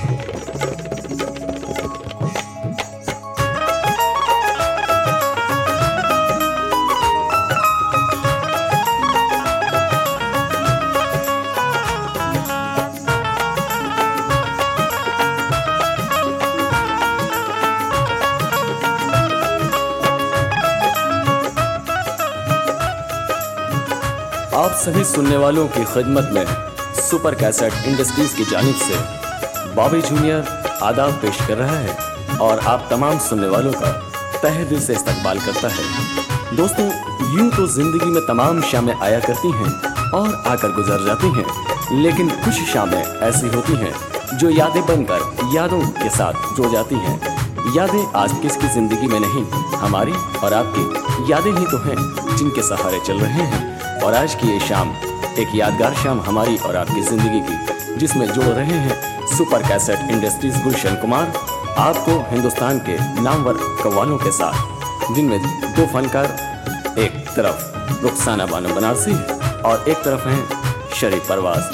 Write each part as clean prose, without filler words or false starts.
आप सभी सुनने वालों की खिदमत में सुपर कैसेट इंडस्ट्रीज की जानिब से बॉबी जूनियर आदाब पेश कर रहा है और आप तमाम सुनने वालों का तहे दिल से इस्तकबाल करता है। दोस्तों, यूं तो जिंदगी में तमाम शामें आया करती हैं और आकर गुजर जाती हैं, लेकिन कुछ शामें ऐसी होती हैं जो यादें बनकर यादों के साथ जुड़ जाती हैं। यादें आज किसकी जिंदगी में नहीं, हमारी और आपकी यादें ही तो हैं जिनके सहारे चल रहे हैं। और आज की ये शाम एक यादगार शाम हमारी और आपकी जिंदगी की, जिसमें जोड़ रहे हैं super cassette industries Gulshan Kumar आपको हिंदुस्तान के नामवर कव्वालों के साथ, जिनमें दो फनकार, एक तरफ रुखसाना बानो बनारसी और एक तरफ हैं शरीफ परवाज।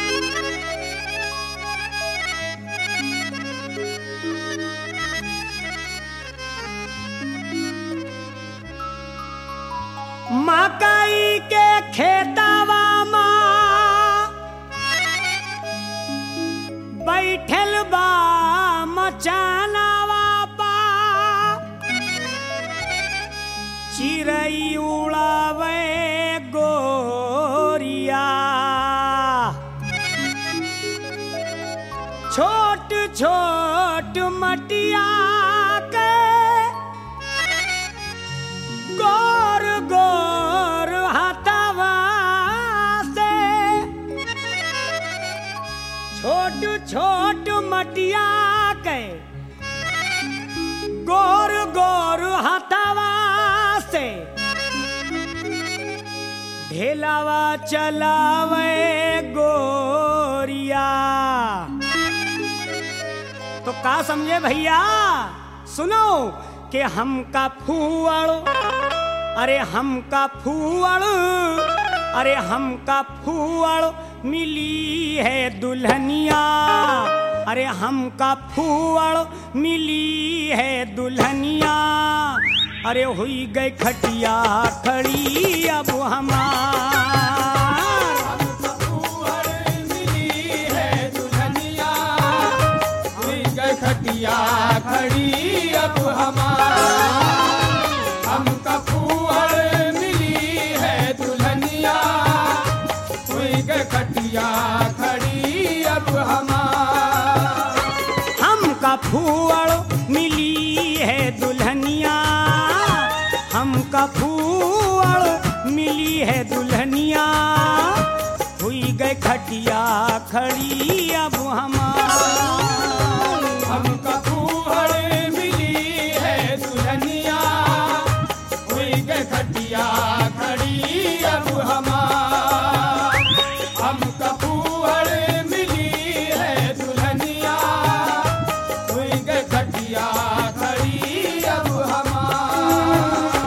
मकई के खेतवा माँ बैठल बा मचानवा पा, चिड़ै उड़ावे गोरिया, छोट छोट मटिया के गोर गोर हाथवा से, छोट छोट मटिया के गोर गोर हाथवा से, ढेलावा चलावे गोरिया। तो का समझे भैया, सुनो कि हमका फूअड़, अरे हमका फूअड़, अरे हमका फूअड़ मिली है दुल्हनिया, अरे हमका फूअड़ मिली है दुल्हनिया, अरे हुई गई खटिया खड़ी अब हमार। हमका फूअड़ मिली है दुल्हनिया, हुई गई खटिया खड़ी अब हमार। हमका फूअड़ मिली है दुल्हनिया, हुई गई खटिया खड़ी अब हमार। हमका फूअड़ मिली है दुल्हनिया, हमका फूअड़ मिली है दुल्हनिया, हुई गई खटिया खड़ी अब हमार। हमका फूअड़ मिली है दुल्हनिया, हुई गई खटिया खड़ी अब हमार। हमका फूअड़ मिली है दुल्हनिया, हुई गई खटिया खड़ी अब हमार।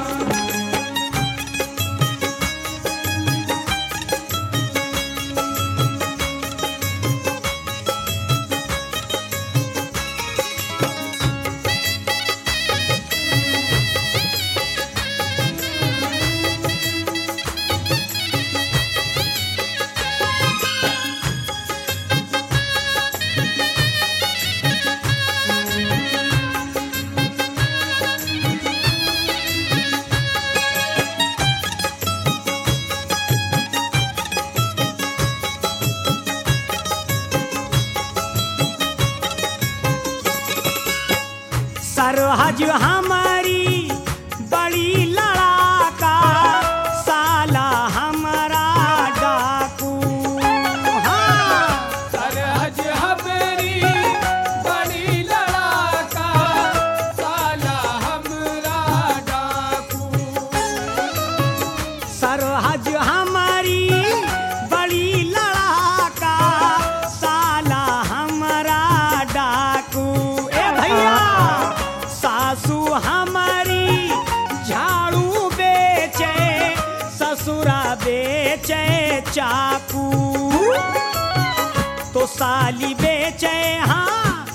सरहज हमारी बड़ी लड़ाका, साला हमारा डाकू। हाँ, सरहज हमारी बड़ी लड़ाका, साला हमरा डाकू। सरहज हमारी बड़ी लड़ाका, साला हमारा डाकू। ए भैया, सासू हमारी झाड़ू बेचे, ससुरा बेचे चाकू, तो साली बेचे हाँ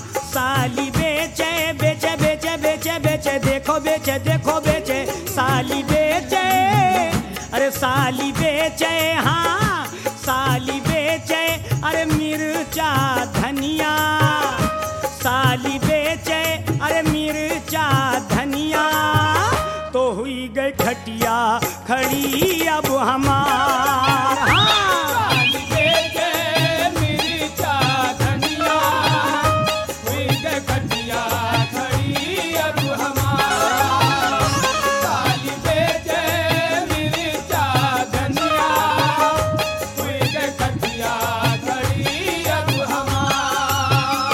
साली बेचे बेचे बेचे बेचे बेचे देखो बेचे देखो बेचे साली बेचे अरे साली बेचे हाँ साली बेचे अरे मिर्चा धनिया साली बेचे अरे मिर्चा धनिया तो हुई गई खटिया खड़ी अब हमार हाँ। साली बेचे मिर्चा धनिया हुई गई खटिया खड़ी अब हमार साली बेचे मिर्चा धनिया हुई गई खटिया खड़ी अब हमार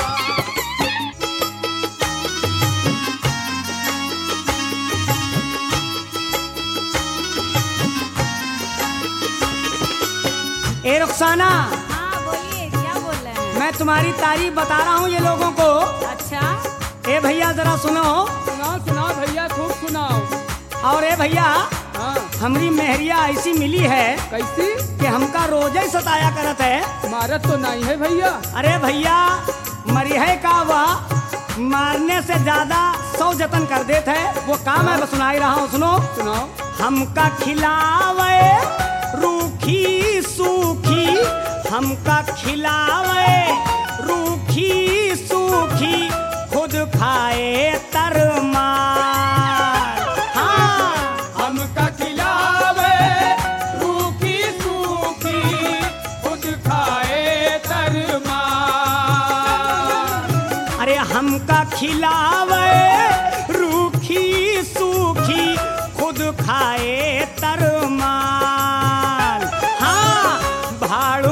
ए रुखसाना हाँ बोलिए क्या बोल रहे हैं। मैं तुम्हारी तारीफ बता रहा हूँ ये लोगों को। अच्छा ए भैया जरा सुनो सुनाओ सुनाओ भैया खूब सुनाओ। और ए भैया हाँ हमारी मेहरिया ऐसी मिली है कैसी कि हमका रोजे ही सताया करत है। मारत तो नहीं है भैया। अरे भैया मरिहे का वह मारने से ज्यादा 100 जतन कर देते है वो काम है मैं सुना ही रहा हूँ सुनो। सुनाओ। हमका खिलावे रूखी सूखी हमका खिलावे रूखी सूखी खुद खाए तरमार हाँ हमका खिलावे रूखी सूखी खुद खाए तरमा अरे हमका खिलावे रूखी सूखी खुद खाए तरमाल हाँ भाड़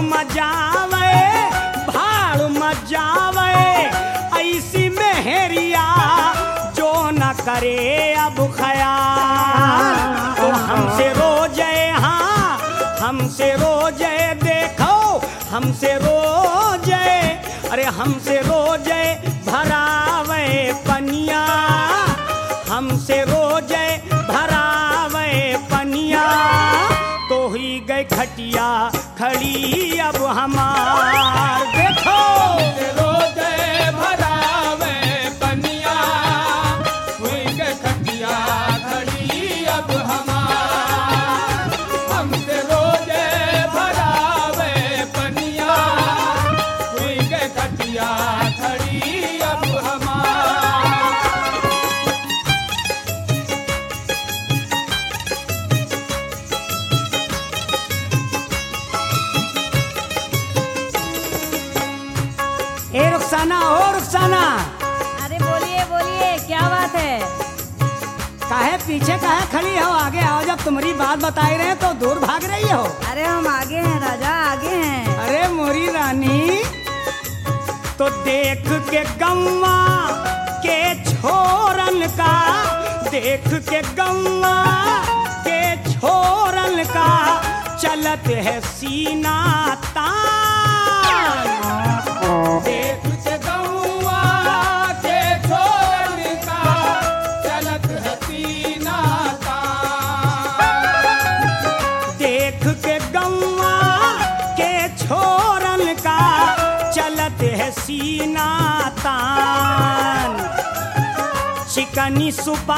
मजावे ऐसी मेहरिया जो न करे अब ख्याल तो हमसे रोजे हाँ हमसे रोजे देखो हमसे रोजे अरे हमसे रोजे भरावे पनिया हमसे रोजे भरावे पनिया तो ही गए खटिया खड़ी अब हमार देखो रोजे भरावे पनिया हुई गई खटिया खड़ी अब हमार हमसे रोजे भरावे पनिया हुई गई खटिया खड़ी अब हमार ए रुखसाना ओ रुखसाना अरे बोलिए बोलिए क्या बात है। काहे पीछे काहे खड़ी हो आगे आओ जब तुम्हारी बात बताई रहे तो दूर भाग रही हो। अरे हम आगे हैं राजा आगे हैं। अरे मोरी रानी तो देख के गम्मा के छोरन का देख के गम्मा के छोरन का चलत है सीना तान देख के गौआ के छोरन का चलत है सीना तान देख के गम्मा के छोरन का चलत है सीना तान चिकनी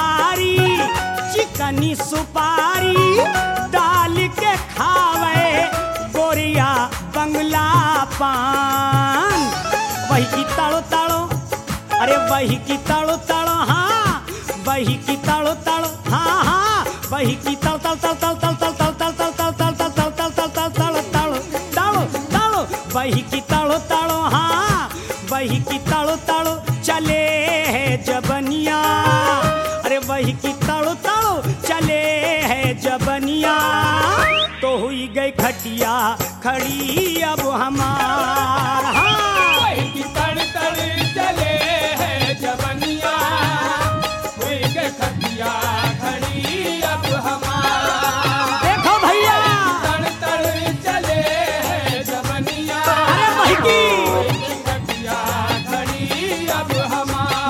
सुपारी डाल के खावे गोरिया बंगला पान वही की तड़ो तड़ो अरे वही की तड़ो तड़ो हाँ वही की तड़ो तड़ो हाँ हाँ वही की तड़ तड़ तड़ तड़ तड़ तड़ तड़ तड़ तड़ तड़ तड़ तड़ तड़ तड़ तड़ तड़ तड़ तड़ो तड़ो वही की तड़ो तड़ो हाँ वही की तड़ो तड़ो चले है जबनिया अरे वही की तड़ो तड़ो चले है जबनिया तो हुई गई खटिया खड़ी अब हमार हाँ। वही की तड़ तड़ चले है जबनिया हुई गई खटिया खड़ी अब हमार देखो भैया तड़ तड़ चले है जबनिया अरे वही की हुई गई खटिया खड़ी अब हमार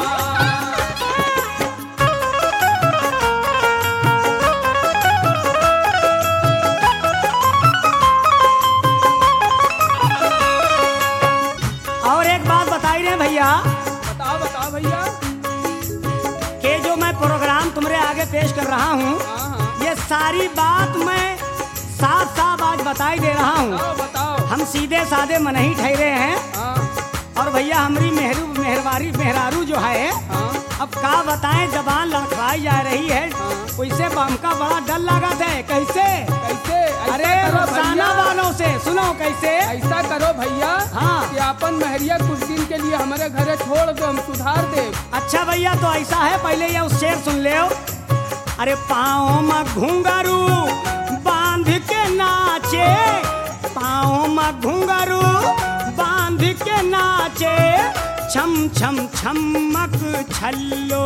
और एक बात बताई रहे भैया बताओ बताओ हाँ भैया। कि जो मैं प्रोग्राम तुम्हारे आगे पेश कर रहा हूँ, हाँ। ये सारी बात मैं साफ साफ आज बताई दे रहा हूँ। बताओ बताओ। हम सीधे साधे मन ही ठहरे हैं। हाँ और भैया हमारी मेहरारू जो है, हाँ अब का बताएं, जबान लड़खड़ाई जा रही है। उससे हमका बड़ा डर लागत है। कैसे? कैसे? ऐसा अरे करो रुखसाना भैया। वालों से सुनो कैसे। ऐसा करो भैया। हाँ। कि अपन महरिया कुछ दिन के लिए हमारे घरे छोड़ दो, हम सुधार दे। अच्छा भैया, तो ऐसा है, पहले ये उस शेर सुन ले। अरे पाँव में घुंघरू बांध के नाचे, पाँव में घुंघरू बांध के नाचे, छम छम छमक छल्लो।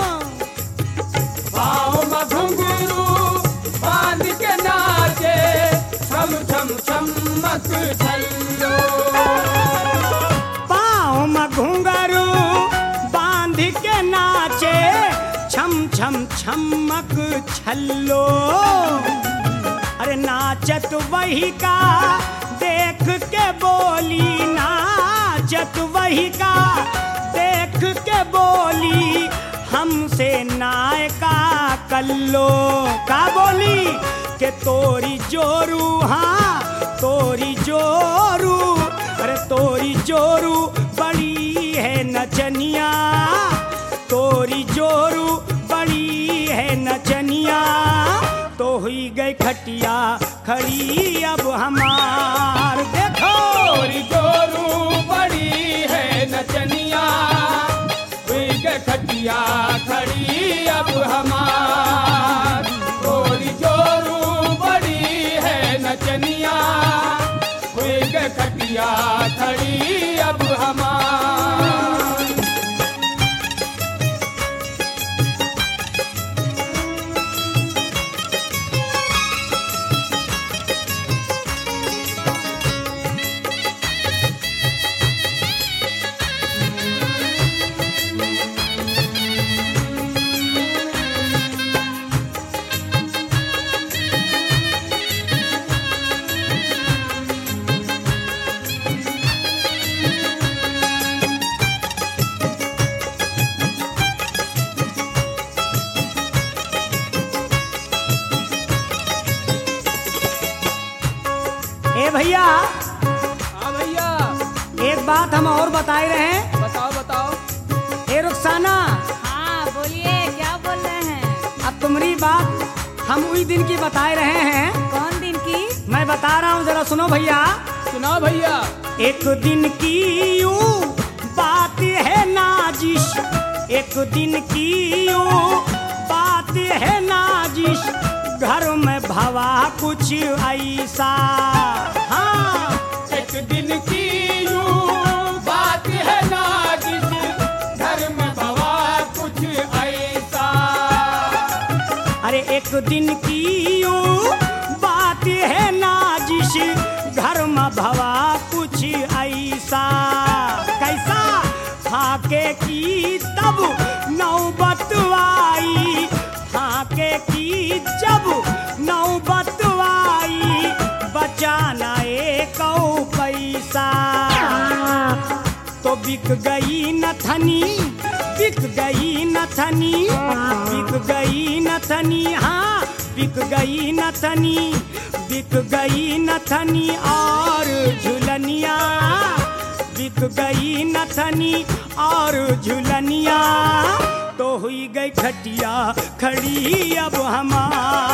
पाँव में घुंघरू बांध के नाचे, छम छम छमक छल्लो। पाँव में घुंघरू बांध के नाचे, छम छम छमक छल्लो। अरे नाचत वही का देख के बोली, नाचत वही का देख के बोली, हमसे नायका कल्लो। का बोली के तोरी जोरू, हाँ तोरी जोरू, अरे तोरी जोरू बड़ी है नचनिया, तोरी जोरू बड़ी है नचनिया। तो हुई गई खटिया खड़ी अब हमार, देखो तोरी जोरू बड़ी है नचनिया, हुई के खटिया खड़ी अब हमार। तोरी जोरू बड़ी है नचनिया, हुई के खटिया खड़ी अब हमार। ए भैया, हाँ भैया। एक बात हम और बताए रहे हैं। बताओ बताओ। ए रुखसाना, हाँ बोलिए, क्या बोल रहे हैं? अब तुम्हारी बात हम उसी दिन की बताए रहे हैं। कौन दिन की? मैं बता रहा हूँ, जरा सुनो भैया। सुनाओ भैया। एक दिन की यूं बात है नाजिश, एक दिन की यूं बात है नाजिश, घर में भवा कुछ ऐसा। हाँ एक दिन की यूं बात है नाजिश, घर में भवा कुछ ऐसा। अरे एक दिन की यूं बात है नाजिश, घर में भवा कुछ ऐसा। कैसा? फाके की तब नौबत आई, फाके की जब नौबत आई, बचाना एक पैसा। तो बिक गई नथनी, बिक गई नथनी, बिक गई नथनी, हाँ बिक गई नथनी, बिक गई नथनी और झुलनिया, बिक गई नथनी और झुलनिया। तो हुई गई खटिया खड़ी अब हमार।